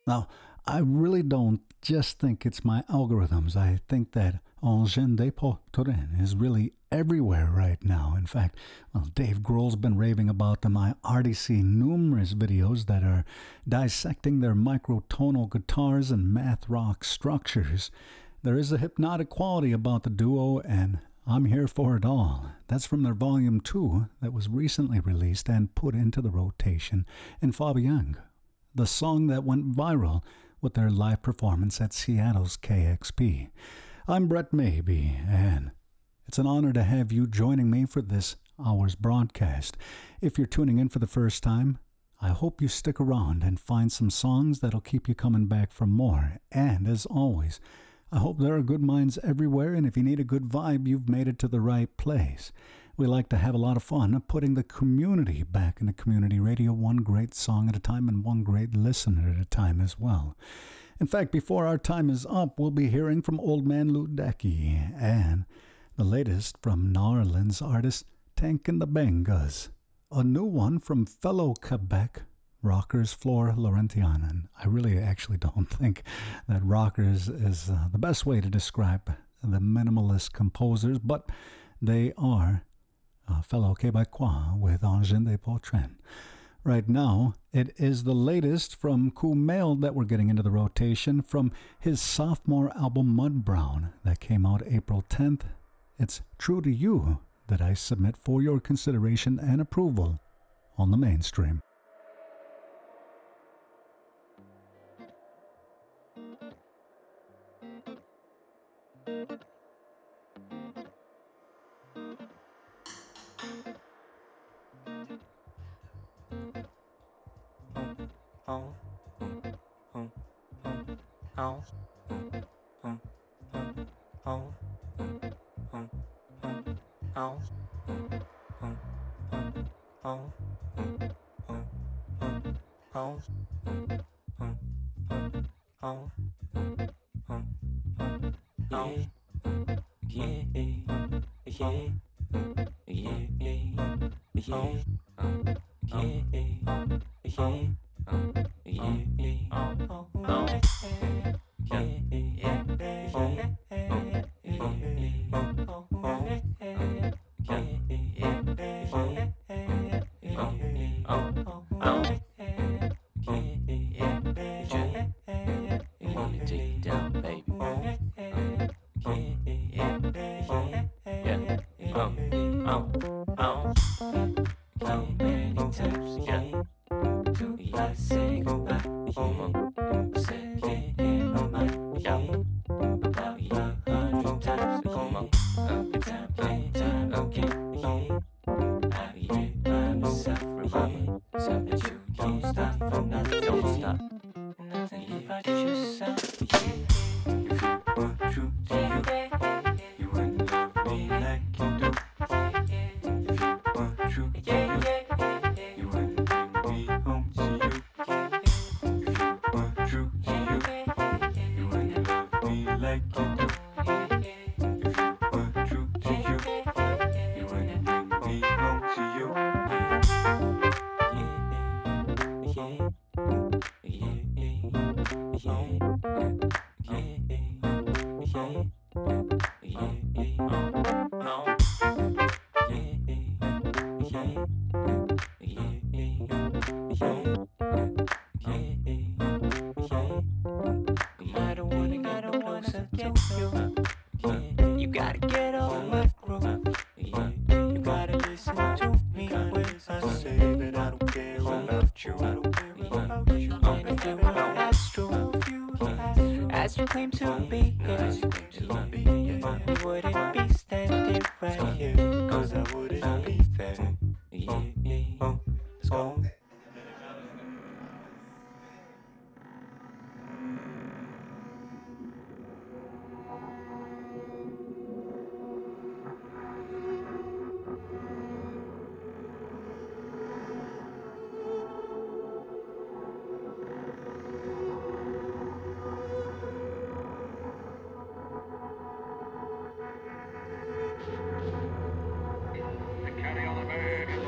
Now, I really don't just think it's my algorithms. I think that Engin de Turin is really everywhere right now. In fact, well, Dave Grohl's been raving about them. I already see numerous videos that are dissecting their microtonal guitars and math rock structures. There is a hypnotic quality about the duo, and I'm here for it all. That's from their Volume 2 that was recently released and put into the rotation in Fabiang, the song that went viral with their live performance at Seattle's KXP. I'm Brett Maybe, and it's an honor to have you joining me for this hour's broadcast. If you're tuning in for the first time, I hope you stick around and find some songs that'll keep you coming back for more. And as always, I hope there are good minds everywhere, and if you need a good vibe, you've made it to the right place. We like to have a lot of fun putting the community back into community radio, one great song at a time and one great listener at a time as well. In fact, before our time is up, we'll be hearing from Old Man Ludecky and the latest from New Orleans artist Tank and the Bangas, a new one from fellow Quebec rockers Flore Laurentian. I really actually don't think that rockers is the best way to describe the minimalist composers, but they are fellow Quebecois with Engin de Turin. Right now, it is the latest from Kumail that we're getting into the rotation from his sophomore album Mud Brown that came out April 10th. It's True to You that I submit for your consideration and approval on the mainstream.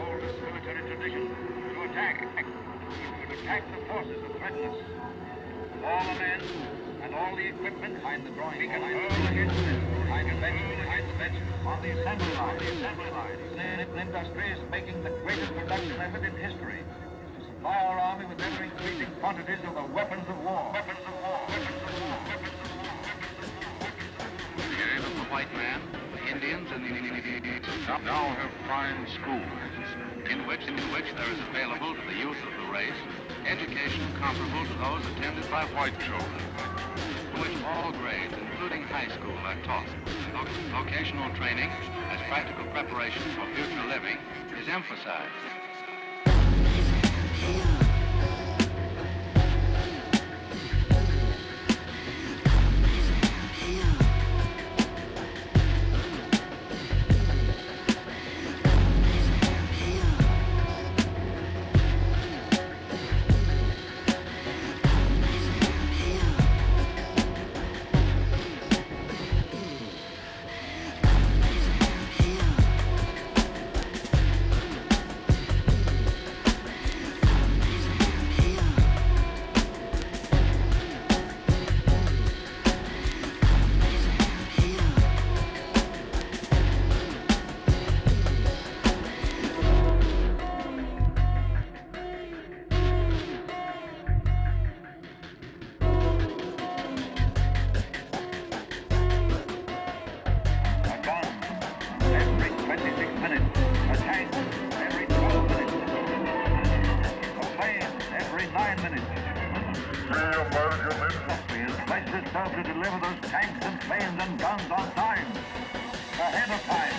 Attack the forces that threaten us. all the men and all the equipment behind the drawing board, behind the bench, on the assembly line. The industry is making the greatest production effort in history to supply our army with ever-increasing quantities of the weapons of war. The aim of the white man, the Indians, and the now have fine schools, in which there is available to the youth of the race education comparable to those attended by white children, in which all grades, including high school, are taught. Vocational training, as practical preparation for future living, is emphasized. To deliver those tanks and planes and guns on time, ahead of time.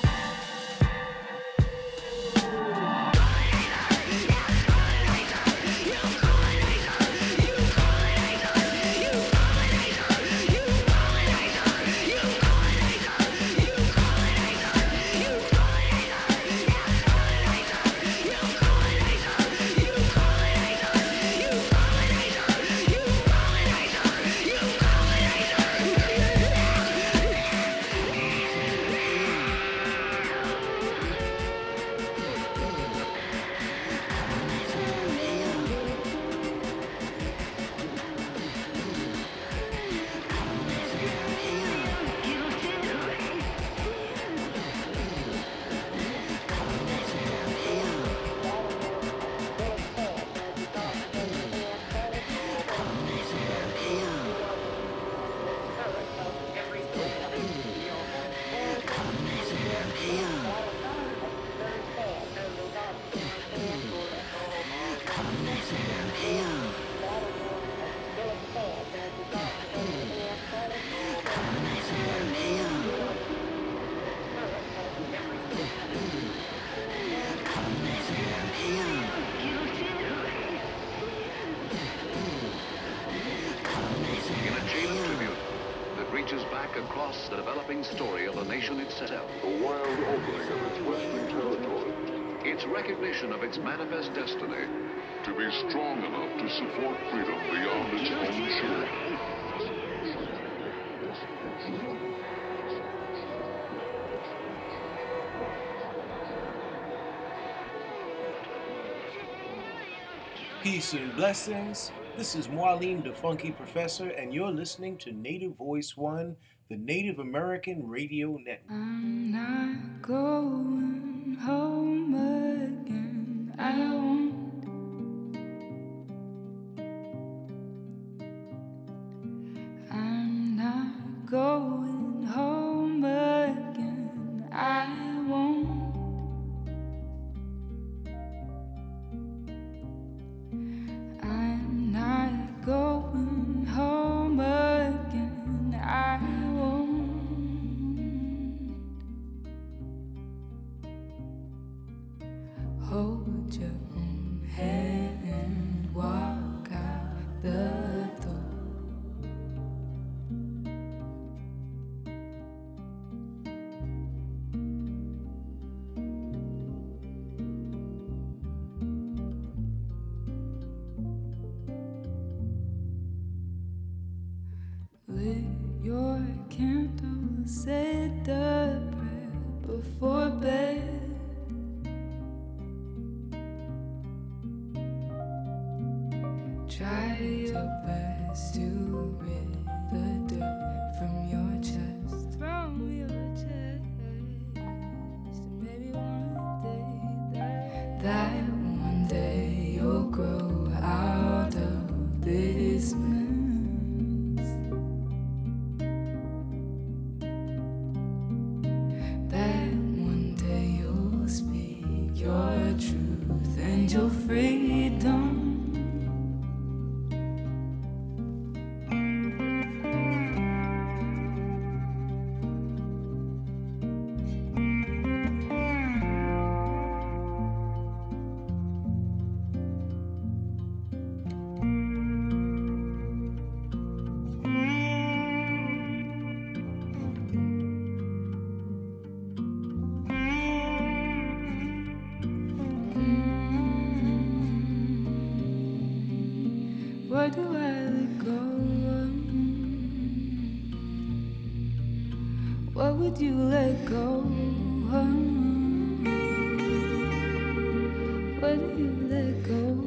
Across the developing story of the nation itself. The wild opening of its western territory. Its recognition of its manifest destiny. To be strong enough to support freedom beyond its own shore. Peace and blessings. This is Marlene the Funky Professor, and you're listening to Native Voice One, the Native American Radio Network. I'm not going home again. I won't. I'm not going home again. I won't. I'm not going home again. I won't. Hold your own hand and walk out the door. Lit your candle, said the prayer before bed. Try your best. has to rid the dirt from your chest. From your chest. And maybe one day that one day you'll grow out of this mess. That one day you'll speak your truth and your freedom. Where do I let go? What would you let go? What do you let go?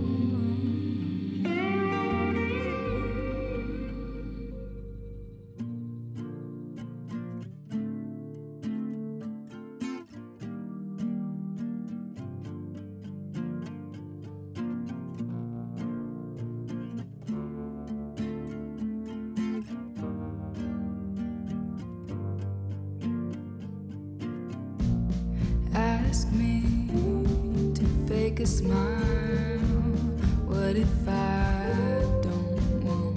Ask me to fake a smile. What if I don't want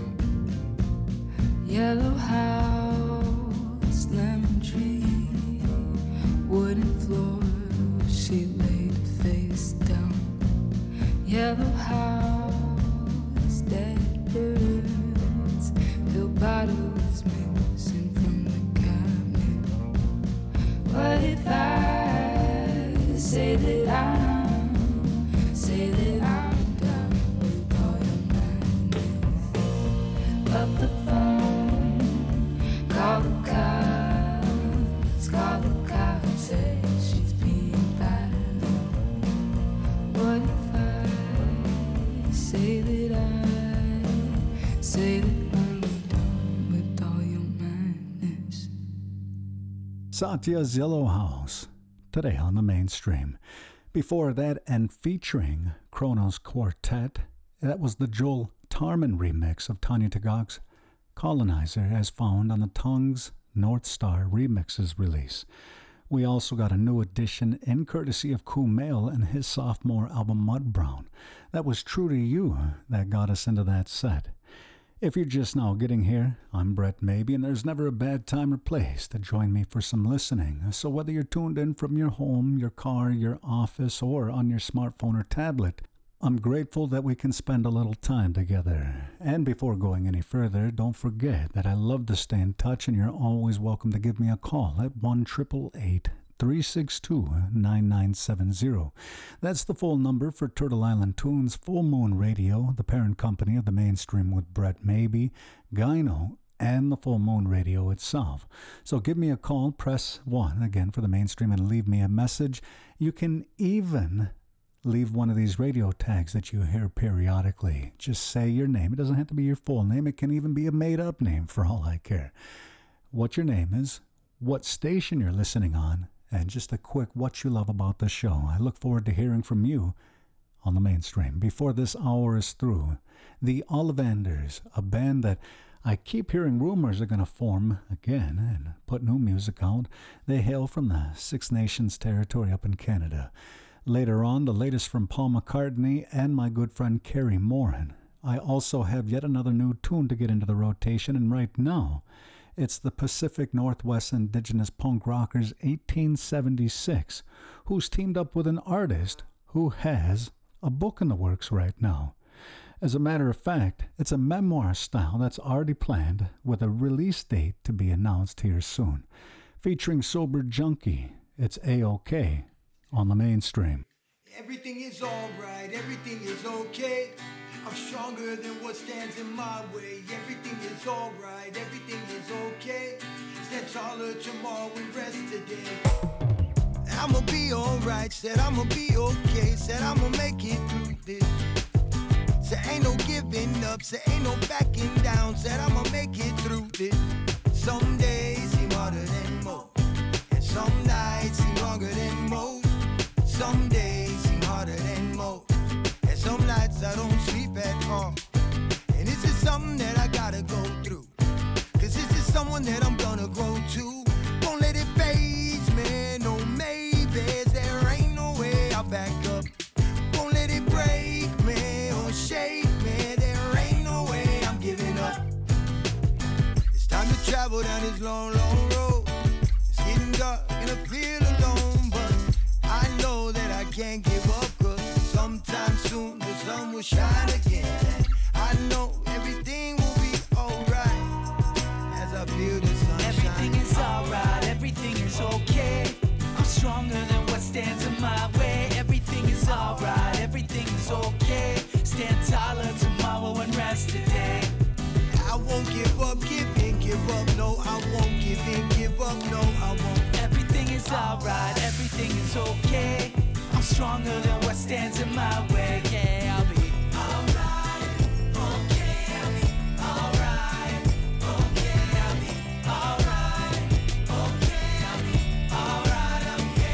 no? Yellow house, lemon tree, wooden floor, she laid face down. Yellow house, dead birds, pill bottles missing from the cabinet. What if I say that I'm done with all your madness? Up the phone, call the cops, say she's being bad. What if I say that I'm done with all your madness? Satya's Yellow House, today on the mainstream. Before that, and featuring Kronos Quartet, that was the Joel Tarman remix of Tanya Tagaq's Colonizer, as found on the Tongues North Star Remixes release. We also got a new addition in courtesy of Kumail and his sophomore album Mud Brown. That was True to You that got us into that set. If you're just now getting here, I'm Brett Maybe, and there's never a bad time or place to join me for some listening. So whether you're tuned in from your home, your car, your office, or on your smartphone or tablet, I'm grateful that we can spend a little time together. And before going any further, don't forget that I love to stay in touch, and you're always welcome to give me a call at 1-888-362-9970. That's the full number for Turtle Island Tunes, Full Moon Radio, the parent company of the mainstream with Brett Maybe, Gyno, and the Full Moon Radio itself. So give me a call, press 1 again for the mainstream, and leave me a message. You can even leave one of these radio tags that you hear periodically. Just say your name. It doesn't have to be your full name. It can even be a made-up name for all I care. What your name is, what station you're listening on, and just a quick what you love about the show. I look forward to hearing from you on the mainstream. Before this hour is through, the Ollivanders, a band that I keep hearing rumors are going to form again and put new music out. They hail from the Six Nations territory up in Canada. Later on, the latest from Paul McCartney and my good friend Kerry Moran. I also have yet another new tune to get into the rotation, and right now, it's the Pacific Northwest Indigenous Punk Rockers 1876, who's teamed up with an artist who has a book in the works right now. As a matter of fact, it's a memoir style that's already planned with a release date to be announced here soon. Featuring Sober Junkie, it's A-OK on the mainstream. Everything is alright, everything is okay. I'm stronger than what stands in my way. Everything is alright, everything is okay. Said taller tomorrow, we rest today. I'ma be alright, said I'ma be okay. Said I'ma make it through this. So ain't no giving up, so ain't no backing down. Said I'ma make it through this. Some days seem harder than most, and some nights seem longer than most. Some days seem harder than most, and some nights I don't sleep at all. And this is something that I gotta go through, 'cause this is someone that I'm gonna grow to. Won't let it phase me, no maybes, there ain't no way I'll back up. Won't let it break me or shake me, there ain't no way I'm giving up. It's time to travel down this long, long road. It's getting dark and I feel alone, but I know that I can't give up, 'cause sometime soon the sun will shine again. I know everything will be alright as I feel the sunshine. Everything is alright, everything is okay. I'm stronger than what stands in my way. Everything is alright, everything is okay. Stand taller tomorrow and rest today. I won't give up, give in, give up. No, I won't give in, give up. No, I won't. Everything is alright, everything is okay. I'm stronger than what stands in my way. Yeah, I'll be alright, okay, I'll be alright, okay, I'll be alright, okay, I'll be alright,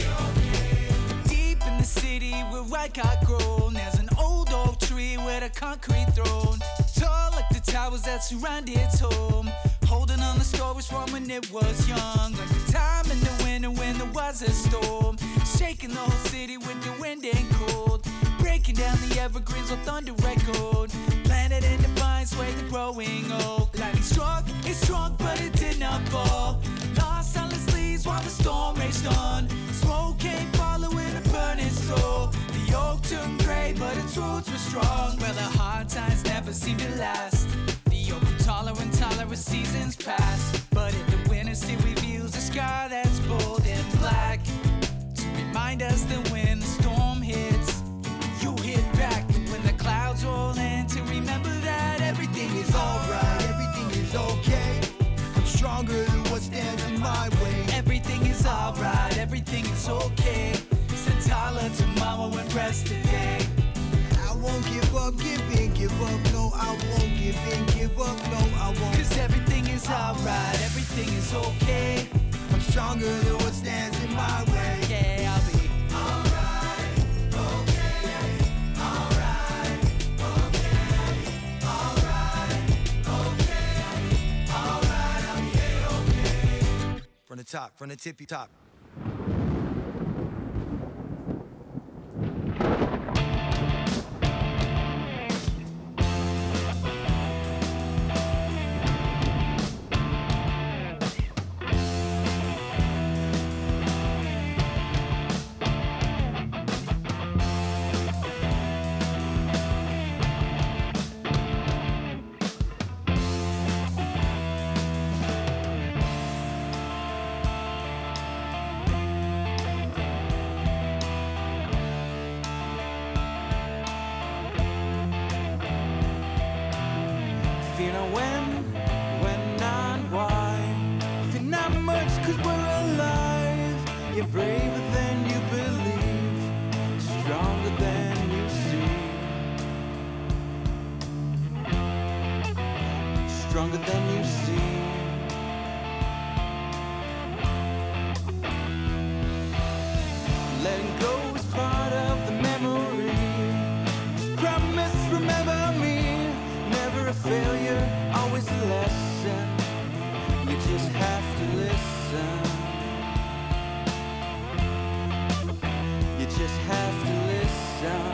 okay. Deep in the city where I got grown, there's an old oak tree with a concrete throne. Tall like the towers that surround its home. Holding on the stories from when it was young. Like the time in the winter when there was a storm. Shaking the whole city with the wind and cold. Breaking down the evergreens with thunder echoed. Planted in the vines where the growing oak. Lightning struck, it struck but it did not fall. Lost all its leaves while the storm raged on. Smoke came following a burning soul. The oak turned gray but its roots were strong. Well, the hard times never seem to last. The oak grew taller and taller as seasons pass. But in the winter still reveals a sky that's bold and black. To remind us that when the storm hits, you hit back. When the clouds roll in, to remember that everything is alright. Everything is okay. I'm stronger than what stands in my way. Everything is alright, everything is okay. Stand taller tomorrow and rest today. I won't give up, give in, give up. No, I won't give in, give up. No, I won't. 'Cause everything is alright, everything is okay. I'm stronger than what stands in my way. Yeah, I'll be alright, okay, alright, okay, alright, okay, alright, okay. From the top, from the tippy top. Fear not when not why. Fear not much 'cause we're alive. You're braver than you believe, stronger than you see, stronger than you see. Letting go is part of the memory. Promise, remember me. Never a failure, always a lesson. You just have to listen. You just have to listen.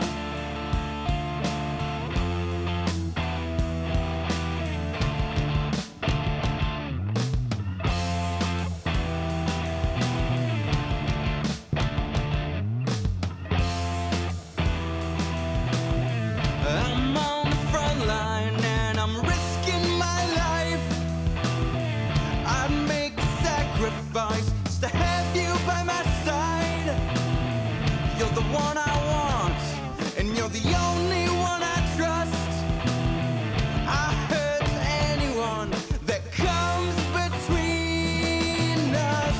I'm on the front line and I'm risking my life. I'd make a sacrifice just to have you by my side. You're the one I want, and you're the only one I trust. I hurt anyone that comes between us.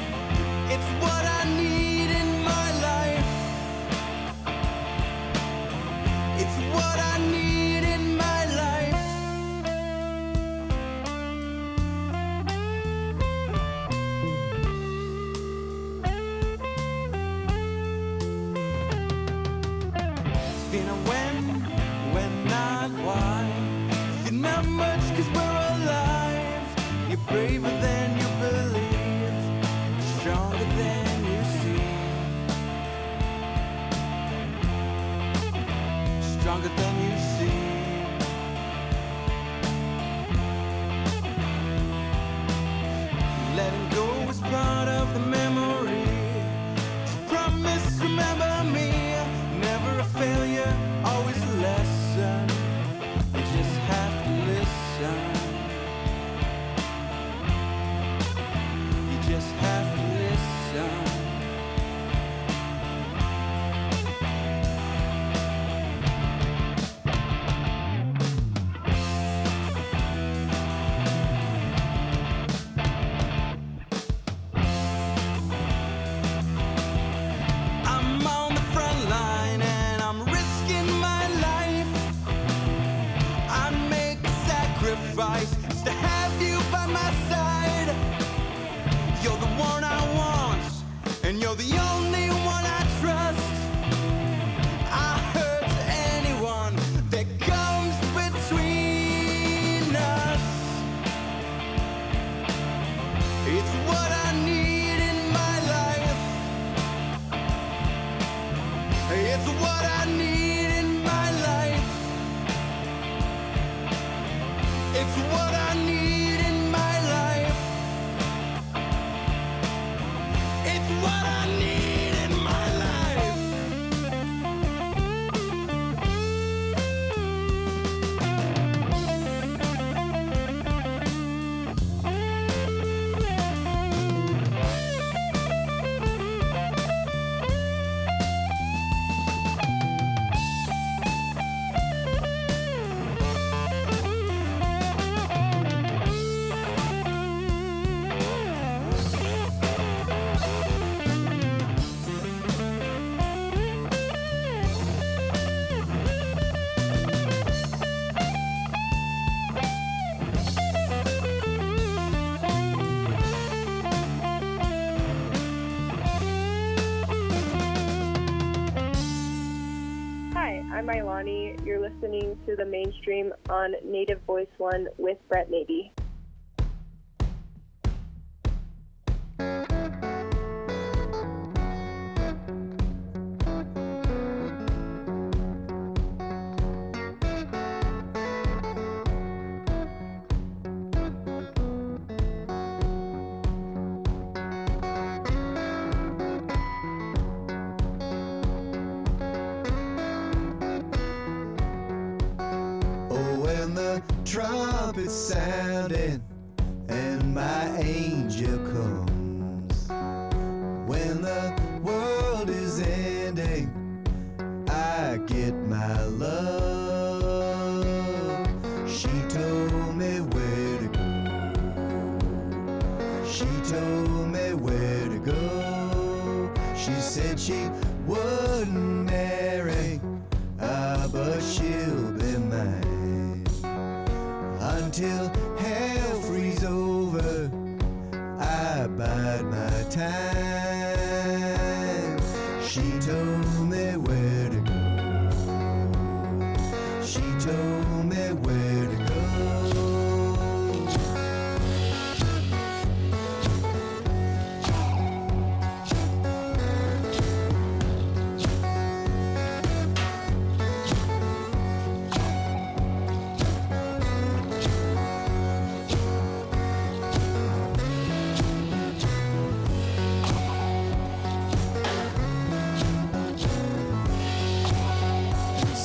It's what I need in my life. County. You're listening to The Mainstream on Native Voice One with Brett Navy. Trumpet sounding and my angel comes. When the world is ending, I get my love. She told me where to go. She told me where to go. She said she wouldn't marry, but she'll be mine. Until hell freezes over, I bide my time. She told me where to go. She told me where to go.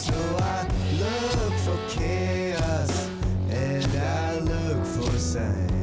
Sign.